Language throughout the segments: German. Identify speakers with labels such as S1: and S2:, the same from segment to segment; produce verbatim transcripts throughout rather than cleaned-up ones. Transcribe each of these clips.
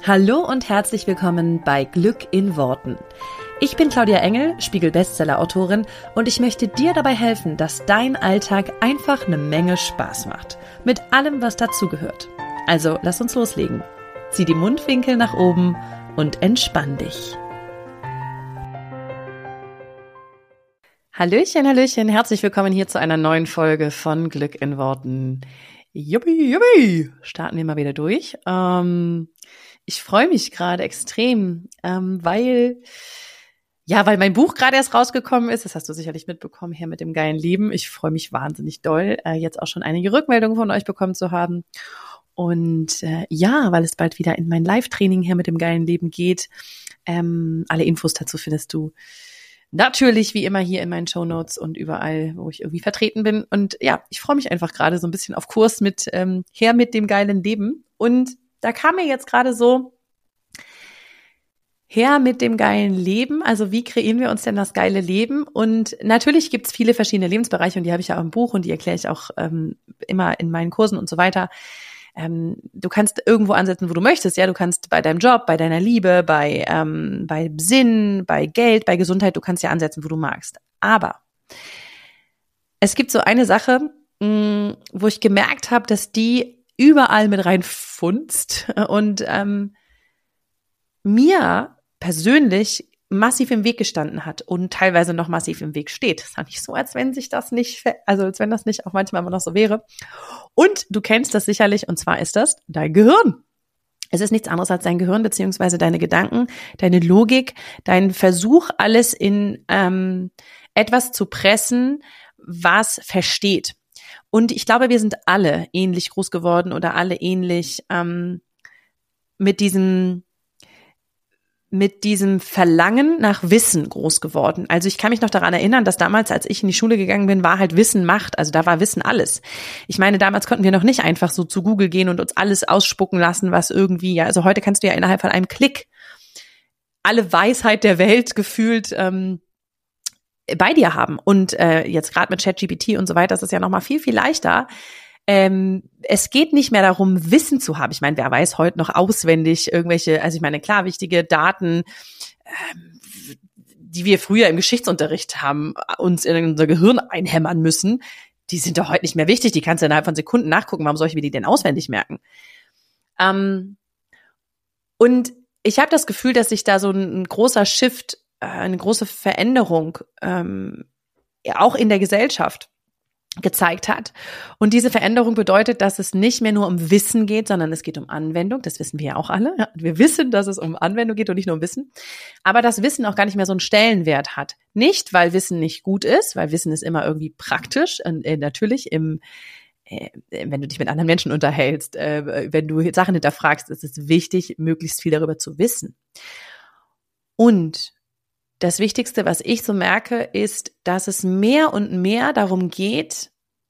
S1: Hallo und herzlich willkommen bei Glück in Worten. Ich bin Claudia Engel, Spiegel-Bestseller-Autorin und ich möchte dir dabei helfen, dass dein Alltag einfach eine Menge Spaß macht. Mit allem, was dazugehört. Also lass uns loslegen. Zieh die Mundwinkel nach oben und entspann dich. Hallöchen, Hallöchen, herzlich willkommen hier zu einer neuen Folge von Glück in Worten. Juppie, juppie, starten wir mal wieder durch. Ähm, ich freue mich gerade extrem, ähm, weil, ja, weil mein Buch gerade erst rausgekommen ist. Das hast du sicherlich mitbekommen, hier mit dem geilen Leben. Ich freue mich wahnsinnig doll, äh, jetzt auch schon einige Rückmeldungen von euch bekommen zu haben. Und äh, ja, weil es bald wieder in mein Live-Training hier mit dem geilen Leben geht. Ähm, alle Infos dazu findest du natürlich wie immer hier in meinen Shownotes und überall, wo ich irgendwie vertreten bin. Und ja, ich freue mich einfach gerade so ein bisschen auf Kurs mit ähm, her mit dem geilen Leben. Und da kam mir jetzt gerade so her mit dem geilen Leben. Also wie kreieren wir uns denn das geile Leben? Und natürlich gibt es viele verschiedene Lebensbereiche und die habe ich ja auch im Buch und die erkläre ich auch ähm, immer in meinen Kursen und so weiter. Ähm, du kannst irgendwo ansetzen, wo du möchtest. Ja, du kannst bei deinem Job, bei deiner Liebe, bei ähm, bei Sinn, bei Geld, bei Gesundheit. Du kannst ja ansetzen, wo du magst. Aber es gibt so eine Sache, mh, wo ich gemerkt habe, dass die überall mit reinfunzt und ähm, mir persönlich massiv im Weg gestanden hat und teilweise noch massiv im Weg steht. Das ist ja nicht so, als wenn sich das nicht, also als wenn das nicht auch manchmal immer noch so wäre. Und du kennst das sicherlich, und zwar ist das dein Gehirn. Es ist nichts anderes als dein Gehirn, beziehungsweise deine Gedanken, deine Logik, dein Versuch, alles in ähm, etwas zu pressen, was versteht. Und ich glaube, wir sind alle ähnlich groß geworden oder alle ähnlich ähm, mit diesem mit diesem Verlangen nach Wissen groß geworden. Also ich kann mich noch daran erinnern, dass damals, als ich in die Schule gegangen bin, war halt Wissen Macht. Also da war Wissen alles. Ich meine, damals konnten wir noch nicht einfach so zu Google gehen und uns alles ausspucken lassen, was irgendwie, ja, also heute kannst du ja innerhalb von einem Klick alle Weisheit der Welt gefühlt ähm, bei dir haben. Und äh, jetzt gerade mit ChatGPT und so weiter, das ist ja noch mal viel, viel leichter. Ähm, es geht nicht mehr darum, Wissen zu haben. Ich meine, wer weiß heute noch auswendig irgendwelche, also ich meine, klar, wichtige Daten, ähm, die wir früher im Geschichtsunterricht haben, uns in unser Gehirn einhämmern müssen, die sind doch heute nicht mehr wichtig. Die kannst du innerhalb von Sekunden nachgucken. Warum soll ich mir die denn auswendig merken? Ähm, und ich habe das Gefühl, dass sich da so ein, ein großer Shift, äh, eine große Veränderung ähm, auch in der Gesellschaft gezeigt hat. Und diese Veränderung bedeutet, dass es nicht mehr nur um Wissen geht, sondern es geht um Anwendung. Das wissen wir ja auch alle. Ja, wir wissen, dass es um Anwendung geht und nicht nur um Wissen. Aber dass Wissen auch gar nicht mehr so einen Stellenwert hat. Nicht, weil Wissen nicht gut ist, weil Wissen ist immer irgendwie praktisch. Und, äh, natürlich im äh, wenn du dich mit anderen Menschen unterhältst, äh, wenn du Sachen hinterfragst, ist es wichtig, möglichst viel darüber zu wissen. Und das Wichtigste, was ich so merke, ist, dass es mehr und mehr darum geht,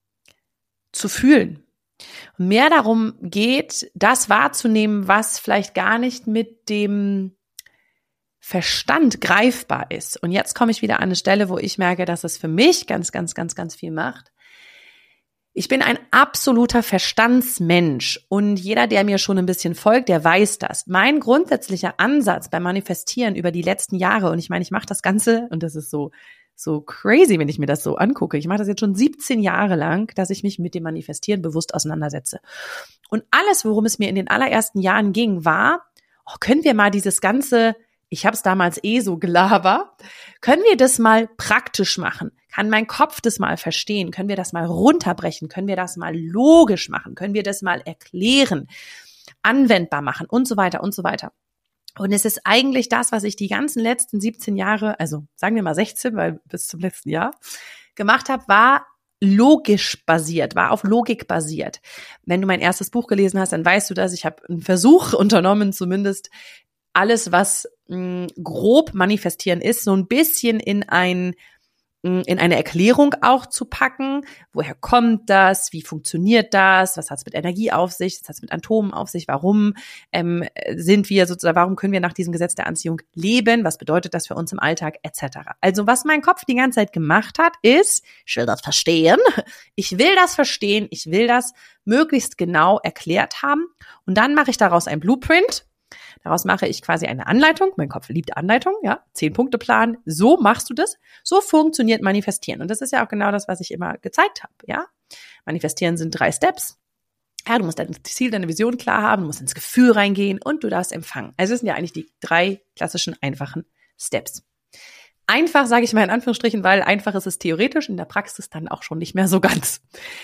S1: zu fühlen. Und mehr darum geht, das wahrzunehmen, was vielleicht gar nicht mit dem Verstand greifbar ist. Und jetzt komme ich wieder an eine Stelle, wo ich merke, dass es für mich ganz, ganz, ganz, ganz viel macht. Ich bin ein absoluter Verstandsmensch und jeder, der mir schon ein bisschen folgt, der weiß das. Mein grundsätzlicher Ansatz beim Manifestieren über die letzten Jahre, und ich meine, ich mache das Ganze, und das ist so so crazy, wenn ich mir das so angucke. Ich mache das jetzt schon siebzehn Jahre lang, dass ich mich mit dem Manifestieren bewusst auseinandersetze. Und alles, worum es mir in den allerersten Jahren ging, war, oh, können wir mal dieses ganze, ich habe es damals eh so Gelaber, können wir das mal praktisch machen? Kann mein Kopf das mal verstehen? Können wir das mal runterbrechen? Können wir das mal logisch machen? Können wir das mal erklären, anwendbar machen und so weiter und so weiter? Und es ist eigentlich das, was ich die ganzen letzten siebzehn Jahre, also sagen wir mal sechzehn, weil bis zum letzten Jahr, gemacht habe, war logisch basiert, war auf Logik basiert. Wenn du mein erstes Buch gelesen hast, dann weißt du das. Ich habe einen Versuch unternommen, zumindest alles, was mh, grob manifestieren ist, so ein bisschen in ein in eine Erklärung auch zu packen. Woher kommt das? Wie funktioniert das? Was hat es mit Energie auf sich? Was hat es mit Atomen auf sich? Warum ähm, sind wir sozusagen, warum können wir nach diesem Gesetz der Anziehung leben? Was bedeutet das für uns im Alltag? Etc. Also was mein Kopf die ganze Zeit gemacht hat, ist, ich will das verstehen. Ich will das verstehen. Ich will das möglichst genau erklärt haben. Und dann mache ich daraus ein Blueprint. Daraus mache ich quasi eine Anleitung. Mein Kopf liebt Anleitung, ja, Zehn-Punkte-Plan. So machst du das. So funktioniert Manifestieren. Und das ist ja auch genau das, was ich immer gezeigt habe, ja. Manifestieren sind drei Steps. Ja, du musst dein Ziel, deine Vision klar haben, du musst ins Gefühl reingehen und du darfst empfangen. Also das sind ja eigentlich die drei klassischen, einfachen Steps. Einfach sage ich mal in Anführungsstrichen, weil einfach ist es theoretisch, in der Praxis dann auch schon nicht mehr so ganz.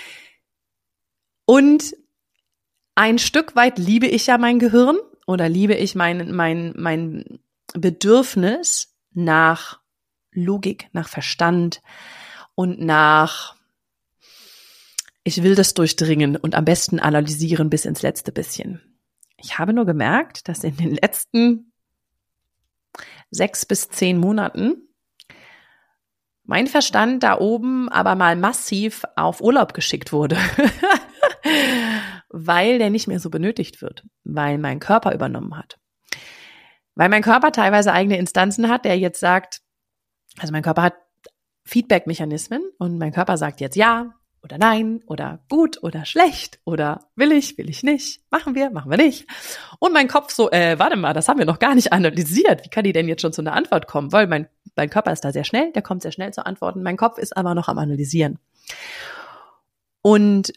S1: Und ein Stück weit liebe ich ja mein Gehirn oder liebe ich mein, mein, mein Bedürfnis nach Logik, nach Verstand und nach, ich will das durchdringen und am besten analysieren bis ins letzte bisschen. Ich habe nur gemerkt, dass in den letzten sechs bis zehn Monaten mein Verstand da oben aber mal massiv auf Urlaub geschickt wurde, weil der nicht mehr so benötigt wird, weil mein Körper übernommen hat. Weil mein Körper teilweise eigene Instanzen hat, der jetzt sagt, also mein Körper hat Feedback-Mechanismen und mein Körper sagt jetzt ja oder nein oder gut oder schlecht oder will ich, will ich nicht, machen wir, machen wir nicht. Und mein Kopf so, äh, warte mal, das haben wir noch gar nicht analysiert. Wie kann die denn jetzt schon zu einer Antwort kommen? Weil mein, mein Körper ist da sehr schnell, der kommt sehr schnell zu Antworten. Mein Kopf ist aber noch am Analysieren. Und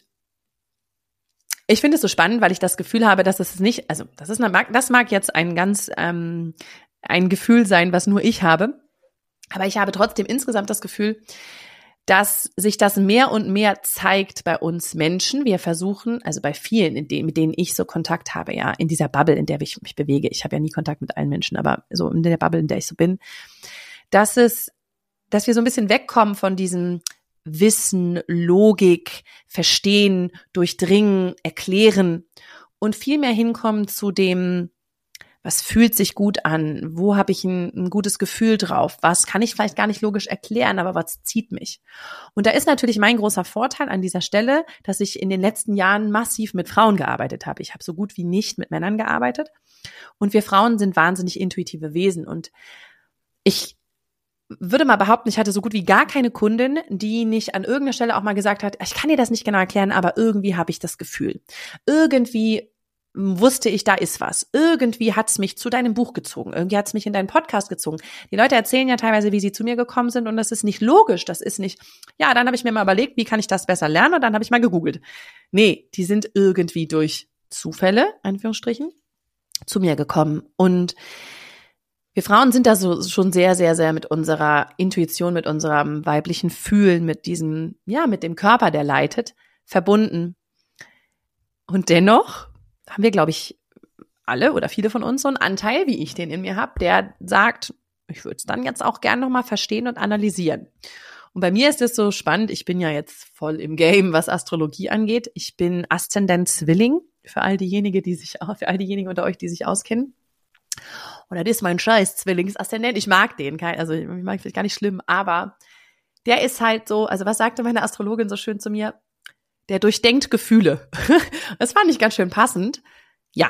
S1: ich finde es so spannend, weil ich das Gefühl habe, dass es nicht, also das ist eine, das mag jetzt ein ganz ähm, ein Gefühl sein, was nur ich habe, aber ich habe trotzdem insgesamt das Gefühl, dass sich das mehr und mehr zeigt bei uns Menschen. Wir versuchen, also bei vielen, in denen, mit denen ich so Kontakt habe, ja, in dieser Bubble, in der ich mich bewege. Ich habe ja nie Kontakt mit allen Menschen, aber so in der Bubble, in der ich so bin, dass es, dass wir so ein bisschen wegkommen von diesem Wissen, Logik, Verstehen, Durchdringen, Erklären und viel mehr hinkommen zu dem, was fühlt sich gut an, wo habe ich ein, ein gutes Gefühl drauf, was kann ich vielleicht gar nicht logisch erklären, aber was zieht mich. Und da ist natürlich mein großer Vorteil an dieser Stelle, dass ich in den letzten Jahren massiv mit Frauen gearbeitet habe. Ich habe so gut wie nicht mit Männern gearbeitet und wir Frauen sind wahnsinnig intuitive Wesen und ich würde mal behaupten, ich hatte so gut wie gar keine Kundin, die nicht an irgendeiner Stelle auch mal gesagt hat, ich kann dir das nicht genau erklären, aber irgendwie habe ich das Gefühl. Irgendwie wusste ich, da ist was. Irgendwie hat es mich zu deinem Buch gezogen. Irgendwie hat es mich in deinen Podcast gezogen. Die Leute erzählen ja teilweise, wie sie zu mir gekommen sind und das ist nicht logisch. Das ist nicht, ja, dann habe ich mir mal überlegt, wie kann ich das besser lernen und dann habe ich mal gegoogelt. Nee, die sind irgendwie durch Zufälle, Anführungsstrichen, zu mir gekommen. Und wir Frauen sind da so schon sehr, sehr, sehr mit unserer Intuition, mit unserem weiblichen Fühlen, mit diesem, ja, mit dem Körper, der leitet, verbunden. Und dennoch haben wir, glaube ich, alle oder viele von uns so einen Anteil, wie ich den in mir habe, der sagt, ich würde es dann jetzt auch gern nochmal verstehen und analysieren. Und bei mir ist es so spannend, ich bin ja jetzt voll im Game, was Astrologie angeht. Ich bin Aszendent Zwilling, für all diejenigen, die sich, für all diejenigen unter euch, die sich auskennen. Oder das ist mein scheiß Zwillingsaszendent. Ich mag den, also ich mag vielleicht gar nicht schlimm, aber der ist halt so, also was sagte meine Astrologin so schön zu mir? Der durchdenkt Gefühle. Das fand ich ganz schön passend. Ja.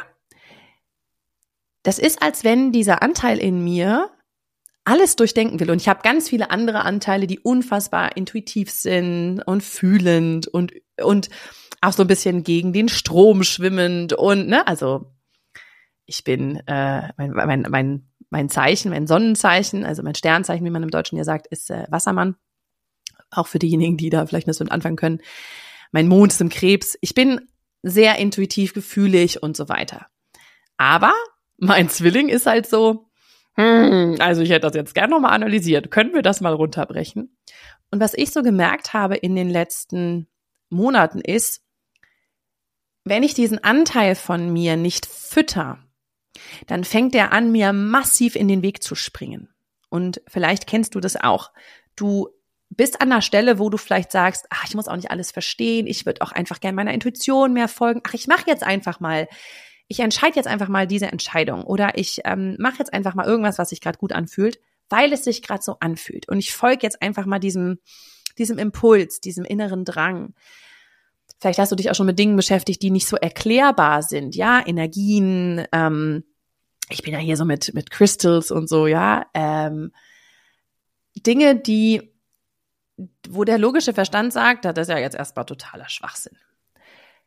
S1: Das ist, als wenn dieser Anteil in mir alles durchdenken will. Und ich habe ganz viele andere Anteile, die unfassbar intuitiv sind und fühlend und, und auch so ein bisschen gegen den Strom schwimmend und, ne, also ich bin, äh, mein, mein, mein, mein Zeichen, mein Sonnenzeichen, also mein Sternzeichen, wie man im Deutschen ja sagt, ist äh, Wassermann. Auch für diejenigen, die da vielleicht nicht so mit anfangen können. Mein Mond ist im Krebs. Ich bin sehr intuitiv, gefühlig und so weiter. Aber mein Zwilling ist halt so, hm, also ich hätte das jetzt gerne nochmal analysiert. Können wir das mal runterbrechen? Und was ich so gemerkt habe in den letzten Monaten ist, wenn ich diesen Anteil von mir nicht fütter, dann fängt er an, mir massiv in den Weg zu springen. Und vielleicht kennst du das auch. Du bist an der Stelle, wo du vielleicht sagst, ach, ich muss auch nicht alles verstehen, ich würde auch einfach gerne meiner Intuition mehr folgen. Ach, ich mache jetzt einfach mal, ich entscheide jetzt einfach mal diese Entscheidung oder ich ähm, mache jetzt einfach mal irgendwas, was sich gerade gut anfühlt, weil es sich gerade so anfühlt. Und ich folge jetzt einfach mal diesem, diesem Impuls, diesem inneren Drang. Vielleicht hast du dich auch schon mit Dingen beschäftigt, die nicht so erklärbar sind, ja, Energien, ähm, ich bin ja hier so mit mit Crystals und so, ja, ähm, Dinge, die, wo der logische Verstand sagt, das ist ja jetzt erstmal totaler Schwachsinn.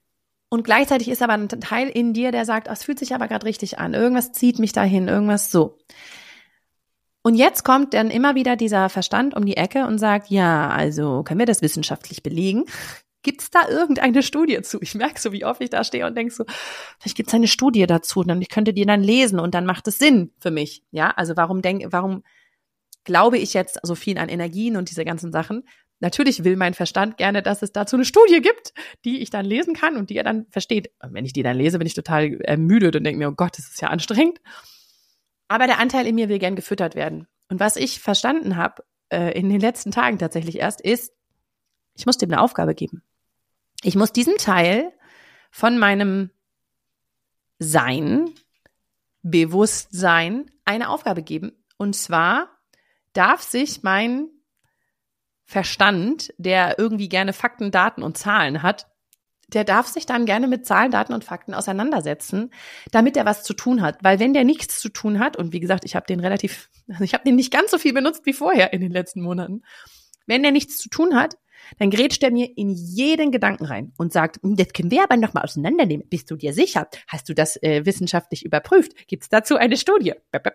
S1: Und gleichzeitig ist aber ein Teil in dir, der sagt, oh, es fühlt sich aber gerade richtig an. Irgendwas zieht mich dahin, irgendwas so. Und jetzt kommt dann immer wieder dieser Verstand um die Ecke und sagt, ja, also können wir das wissenschaftlich belegen? Gibt es da irgendeine Studie zu? Ich merke so, wie oft ich da stehe und denke so, vielleicht gibt es eine Studie dazu, und ich könnte die dann lesen und dann macht es Sinn für mich. Ja, also warum denke, warum glaube ich jetzt so viel an Energien und diese ganzen Sachen? Natürlich will mein Verstand gerne, dass es dazu eine Studie gibt, die ich dann lesen kann und die er dann versteht. Und wenn ich die dann lese, bin ich total ermüdet und denke mir, oh Gott, das ist ja anstrengend. Aber der Anteil in mir will gern gefüttert werden. Und was ich verstanden habe, äh, in den letzten Tagen tatsächlich erst, ist, ich muss dem eine Aufgabe geben. Ich muss diesem Teil von meinem Sein, Bewusstsein, eine Aufgabe geben. Und zwar darf sich mein Verstand, der irgendwie gerne Fakten, Daten und Zahlen hat, der darf sich dann gerne mit Zahlen, Daten und Fakten auseinandersetzen, damit er was zu tun hat. Weil wenn der nichts zu tun hat, und wie gesagt, ich habe den relativ, also ich habe den nicht ganz so viel benutzt wie vorher in den letzten Monaten, wenn der nichts zu tun hat, dann grätscht er mir in jeden Gedanken rein und sagt, das können wir aber nochmal auseinandernehmen. Bist du dir sicher? Hast du das äh, wissenschaftlich überprüft? Gibt es dazu eine Studie?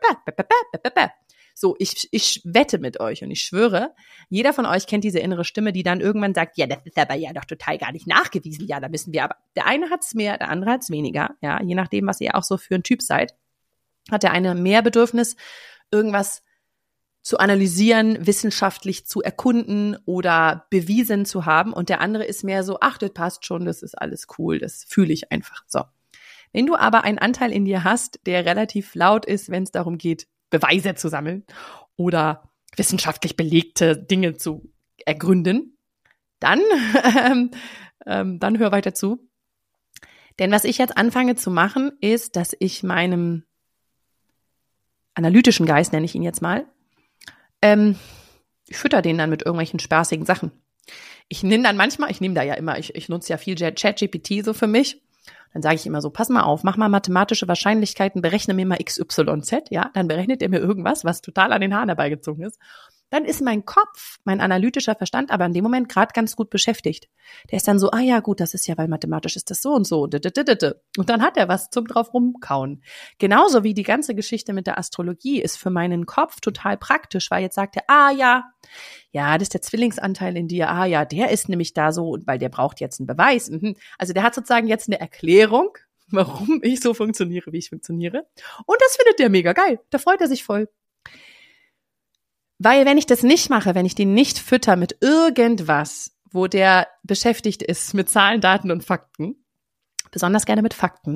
S1: So, ich, ich wette mit euch und ich schwöre, jeder von euch kennt diese innere Stimme, die dann irgendwann sagt, ja, das ist aber ja doch total gar nicht nachgewiesen. Ja, da müssen wir aber, der eine hat's mehr, der andere hat's weniger. Ja, je nachdem, was ihr auch so für ein Typ seid, hat der eine mehr Bedürfnis, irgendwas zu analysieren, wissenschaftlich zu erkunden oder bewiesen zu haben. Und der andere ist mehr so, ach, das passt schon, das ist alles cool, das fühle ich einfach. So. Wenn du aber einen Anteil in dir hast, der relativ laut ist, wenn es darum geht, Beweise zu sammeln oder wissenschaftlich belegte Dinge zu ergründen, dann, ähm, ähm, dann hör weiter zu. Denn was ich jetzt anfange zu machen, ist, dass ich meinem analytischen Geist, nenne ich ihn jetzt mal, ähm, ich fütter den dann mit irgendwelchen spaßigen Sachen. Ich nehme dann manchmal, ich nehme da ja immer, ich, ich nutze ja viel ChatGPT so für mich. Dann sage ich immer so, pass mal auf, mach mal mathematische Wahrscheinlichkeiten, berechne mir mal X Y Z, ja, dann berechnet er mir irgendwas, was total an den Haaren herbeigezogen ist. Dann ist mein Kopf, mein analytischer Verstand aber in dem Moment gerade ganz gut beschäftigt. Der ist dann so, ah ja, gut, das ist ja, weil mathematisch ist das so und so. Und dann hat er was zum drauf rumkauen. Genauso wie die ganze Geschichte mit der Astrologie ist für meinen Kopf total praktisch, weil jetzt sagt er, ah ja, ja, das ist der Zwillingsanteil in dir, ah ja, der ist nämlich da so, weil der braucht jetzt einen Beweis. Also der hat sozusagen jetzt eine Erklärung, warum ich so funktioniere, wie ich funktioniere. Und das findet der mega geil. Da freut er sich voll. Weil wenn ich das nicht mache, wenn ich den nicht fütter mit irgendwas, wo der beschäftigt ist mit Zahlen, Daten und Fakten, besonders gerne mit Fakten.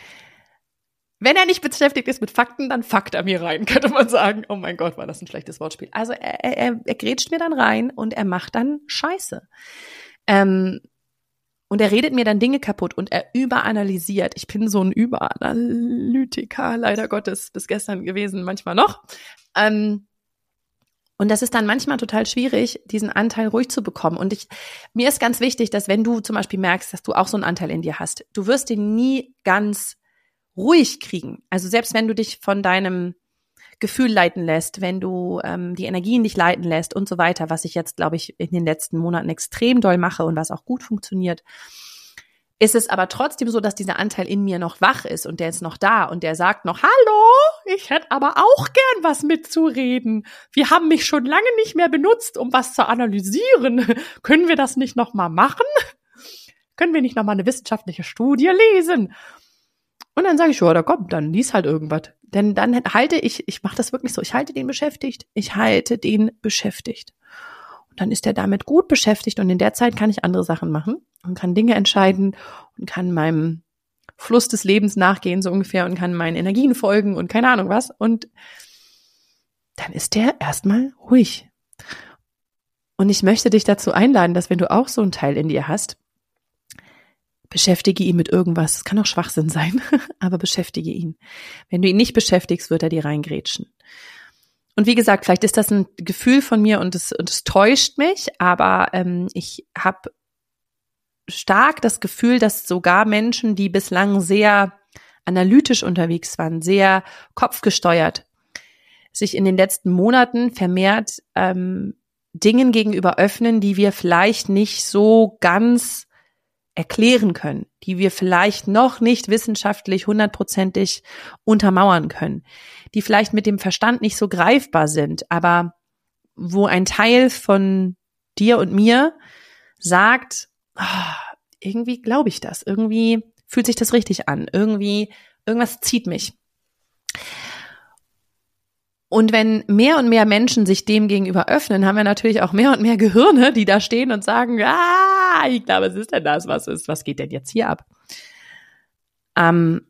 S1: Wenn er nicht beschäftigt ist mit Fakten, dann fuckt er mir rein, könnte man sagen. Oh mein Gott, war das ein schlechtes Wortspiel. Also er, er, er grätscht mir dann rein und er macht dann Scheiße. Ähm, und er redet mir dann Dinge kaputt und er überanalysiert. Ich bin so ein Überanalytiker, leider Gottes, bis gestern gewesen, manchmal noch. Ähm, Und das ist dann manchmal total schwierig, diesen Anteil ruhig zu bekommen. Und ich, mir ist ganz wichtig, dass wenn du zum Beispiel merkst, dass du auch so einen Anteil in dir hast, du wirst den nie ganz ruhig kriegen. Also selbst wenn du dich von deinem Gefühl leiten lässt, wenn du ähm, die Energien dich leiten lässt und so weiter, was ich jetzt, glaube ich, in den letzten Monaten extrem doll mache und was auch gut funktioniert, ist es aber trotzdem so, dass dieser Anteil in mir noch wach ist und der ist noch da und der sagt noch, hallo, ich hätte aber auch gern was mitzureden. Wir haben mich schon lange nicht mehr benutzt, um was zu analysieren. Können wir das nicht nochmal machen? Können wir nicht nochmal eine wissenschaftliche Studie lesen? Und dann sage ich, ja, da kommt, dann lies halt irgendwas. Denn dann halte ich, ich mache das wirklich so, ich halte den beschäftigt. Ich halte den beschäftigt. Und dann ist er damit gut beschäftigt und in der Zeit kann ich andere Sachen machen und kann Dinge entscheiden und kann meinem Fluss des Lebens nachgehen, so ungefähr, und kann meinen Energien folgen und keine Ahnung was. Und dann ist der erstmal ruhig. Und ich möchte dich dazu einladen, dass wenn du auch so einen Teil in dir hast, beschäftige ihn mit irgendwas. Es kann auch Schwachsinn sein, aber beschäftige ihn. Wenn du ihn nicht beschäftigst, wird er dir reingrätschen. Und wie gesagt, vielleicht ist das ein Gefühl von mir und es, und es täuscht mich, aber ähm, ich habe stark das Gefühl, dass sogar Menschen, die bislang sehr analytisch unterwegs waren, sehr kopfgesteuert, sich in den letzten Monaten vermehrt ähm, Dingen gegenüber öffnen, die wir vielleicht nicht so ganz erklären können, die wir vielleicht noch nicht wissenschaftlich hundertprozentig untermauern können, die vielleicht mit dem Verstand nicht so greifbar sind, aber wo ein Teil von dir und mir sagt, oh, irgendwie glaube ich das, irgendwie fühlt sich das richtig an, irgendwie, irgendwas zieht mich. Und wenn mehr und mehr Menschen sich dem gegenüber öffnen, haben wir natürlich auch mehr und mehr Gehirne, die da stehen und sagen, ah, ich glaube, was ist denn das? Was ist, was geht denn jetzt hier ab? Ähm,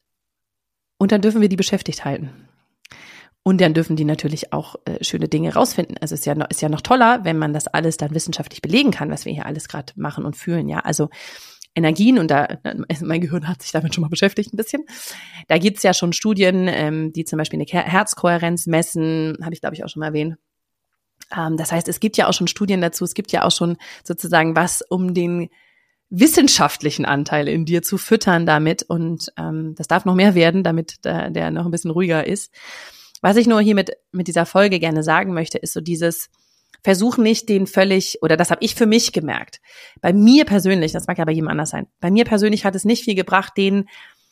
S1: und dann dürfen wir die beschäftigt halten. Und dann dürfen die natürlich auch äh, schöne Dinge rausfinden. Also es ist ja noch, ist ja noch toller, wenn man das alles dann wissenschaftlich belegen kann, was wir hier alles gerade machen und fühlen. Ja, also Energien, und da, mein Gehirn hat sich damit schon mal beschäftigt ein bisschen. Da gibt's ja schon Studien, ähm, die zum Beispiel eine Herzkohärenz messen, habe ich glaube ich auch schon mal erwähnt. Ähm, das heißt, es gibt ja auch schon Studien dazu, es gibt ja auch schon sozusagen was, um den wissenschaftlichen Anteil in dir zu füttern damit, und ähm, das darf noch mehr werden, damit der, der noch ein bisschen ruhiger ist. Was ich nur hier mit, mit dieser Folge gerne sagen möchte, ist so dieses Versuch nicht, den völlig, oder das habe ich für mich gemerkt. Bei mir persönlich, das mag ja bei jedem anders sein, bei mir persönlich hat es nicht viel gebracht, den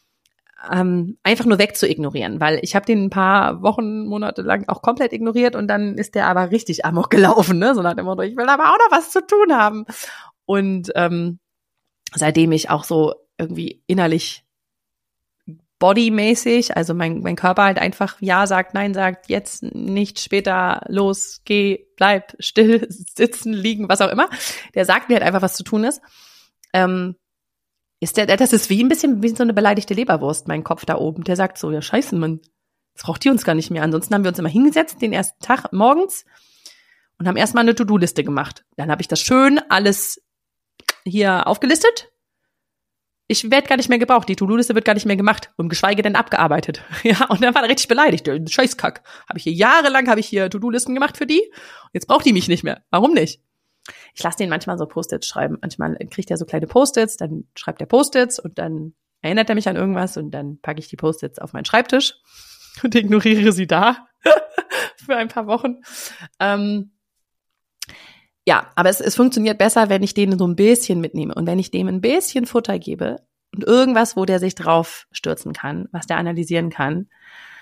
S1: ähm, einfach nur wegzuignorieren, weil ich habe den ein paar Wochen, Monate lang auch komplett ignoriert, und dann ist der aber richtig amok gelaufen, ne? So nach dem Motto, ich will aber auch noch was zu tun haben. Und ähm, seitdem ich auch so irgendwie innerlich bodymäßig, also mein, mein Körper halt einfach ja sagt, nein sagt, jetzt nicht, später, los, geh, bleib, still, sitzen, liegen, was auch immer. Der sagt mir halt einfach, was zu tun ist. Ähm, ist der, das ist wie ein bisschen wie so eine beleidigte Leberwurst, mein Kopf da oben. Der sagt so, ja scheiße, Mann, jetzt braucht die uns gar nicht mehr. Ansonsten haben wir uns immer hingesetzt, den ersten Tag morgens, und haben erstmal eine To-Do-Liste gemacht. Dann habe ich das schön alles hier aufgelistet. Ich werde gar nicht mehr gebraucht, die To-Do-Liste wird gar nicht mehr gemacht und geschweige denn abgearbeitet. Ja, und dann war er richtig beleidigt. Scheißkack. Habe ich hier jahrelang, habe ich hier To-Do-Listen gemacht für die. Jetzt braucht die mich nicht mehr. Warum nicht? Ich lasse den manchmal so Post-its schreiben. Manchmal kriegt er so kleine Post-its, dann schreibt er Post-its und dann erinnert er mich an irgendwas, und dann packe ich die Post-its auf meinen Schreibtisch und ignoriere sie da für ein paar Wochen. Ähm, Ja, aber es, es funktioniert besser, wenn ich den so ein bisschen mitnehme und wenn ich dem ein bisschen Futter gebe und irgendwas, wo der sich drauf stürzen kann, was der analysieren kann,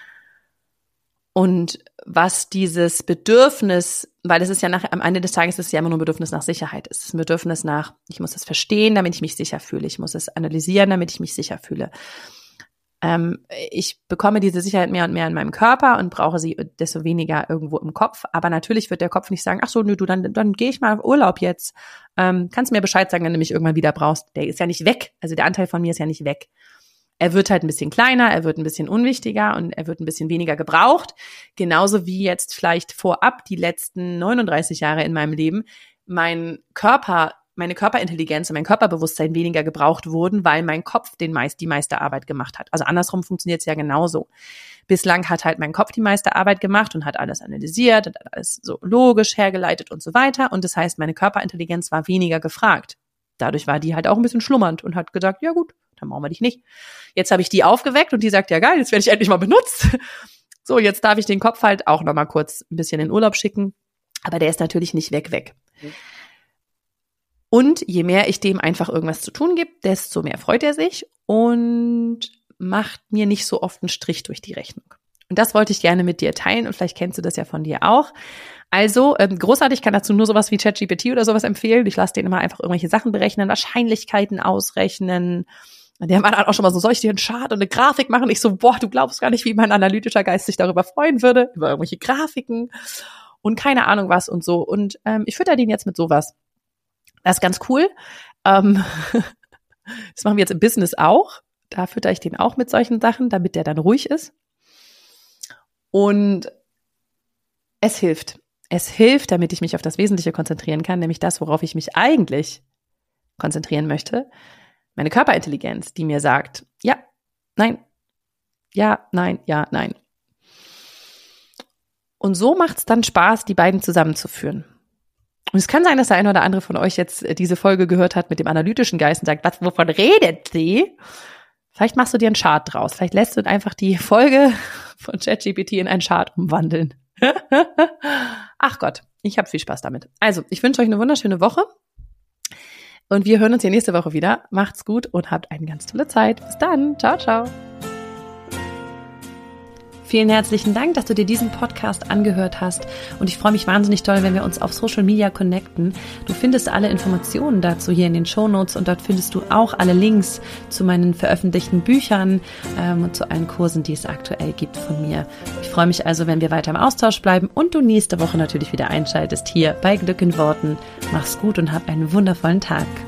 S1: und was dieses Bedürfnis, weil es ist ja nach, am Ende des Tages ist es ja immer nur ein Bedürfnis nach Sicherheit. Es ist ein Bedürfnis nach, ich muss es verstehen, damit ich mich sicher fühle. Ich muss es analysieren, damit ich mich sicher fühle. Ähm, ich bekomme diese Sicherheit mehr und mehr in meinem Körper und brauche sie desto weniger irgendwo im Kopf. Aber natürlich wird der Kopf nicht sagen, ach so, nö, du, dann, dann gehe ich mal auf Urlaub jetzt. Ähm, kannst mir Bescheid sagen, wenn du mich irgendwann wieder brauchst. Der ist ja nicht weg. Also der Anteil von mir ist ja nicht weg. Er wird halt ein bisschen kleiner, er wird ein bisschen unwichtiger und er wird ein bisschen weniger gebraucht. Genauso wie jetzt vielleicht vorab die letzten neununddreißig Jahre in meinem Leben mein Körper meine Körperintelligenz und mein Körperbewusstsein weniger gebraucht wurden, weil mein Kopf den meist, die meiste Arbeit gemacht hat. Also andersrum funktioniert es ja genauso. Bislang hat halt mein Kopf die meiste Arbeit gemacht und hat alles analysiert und hat alles so logisch hergeleitet und so weiter. Und das heißt, meine Körperintelligenz war weniger gefragt. Dadurch war die halt auch ein bisschen schlummernd und hat gesagt, ja gut, dann brauchen wir dich nicht. Jetzt habe ich die aufgeweckt und die sagt, ja geil, jetzt werde ich endlich mal benutzt. So, jetzt darf ich den Kopf halt auch nochmal kurz ein bisschen in Urlaub schicken. Aber der ist natürlich nicht weg, weg. Mhm. Und je mehr ich dem einfach irgendwas zu tun gebe, desto mehr freut er sich und macht mir nicht so oft einen Strich durch die Rechnung. Und das wollte ich gerne mit dir teilen, und vielleicht kennst du das ja von dir auch. Also ähm, großartig, kann dazu nur sowas wie ChatGPT oder sowas empfehlen. Ich lasse den immer einfach irgendwelche Sachen berechnen, Wahrscheinlichkeiten ausrechnen. Der war dann auch schon mal so, soll ich dir einen Chart und eine Grafik machen? Ich so, boah, du glaubst gar nicht, wie mein analytischer Geist sich darüber freuen würde, über irgendwelche Grafiken und keine Ahnung was und so. Und ähm, ich fütter den jetzt mit sowas. Das ist ganz cool. Ähm, das machen wir jetzt im Business auch. Da fütter ich den auch mit solchen Sachen, damit der dann ruhig ist. Und es hilft. Es hilft, damit ich mich auf das Wesentliche konzentrieren kann, nämlich das, worauf ich mich eigentlich konzentrieren möchte. Meine Körperintelligenz, die mir sagt, ja, nein, ja, nein, ja, nein. Und so macht es dann Spaß, die beiden zusammenzuführen. Und es kann sein, dass der eine oder andere von euch jetzt diese Folge gehört hat mit dem analytischen Geist und sagt, was, wovon redet sie? Vielleicht machst du dir einen Chart draus. Vielleicht lässt du einfach die Folge von ChatGPT in einen Chart umwandeln. Ach Gott, ich habe viel Spaß damit. Also, ich wünsche euch eine wunderschöne Woche. Und wir hören uns hier nächste Woche wieder. Macht's gut und habt eine ganz tolle Zeit. Bis dann. Ciao, ciao. Vielen herzlichen Dank, dass du dir diesen Podcast angehört hast und ich freue mich wahnsinnig doll, wenn wir uns auf Social Media connecten. Du findest alle Informationen dazu hier in den Shownotes und dort findest du auch alle Links zu meinen veröffentlichten Büchern ähm, und zu allen Kursen, die es aktuell gibt von mir. Ich freue mich also, wenn wir weiter im Austausch bleiben und du nächste Woche natürlich wieder einschaltest hier bei Glück in Worten. Mach's gut und hab einen wundervollen Tag.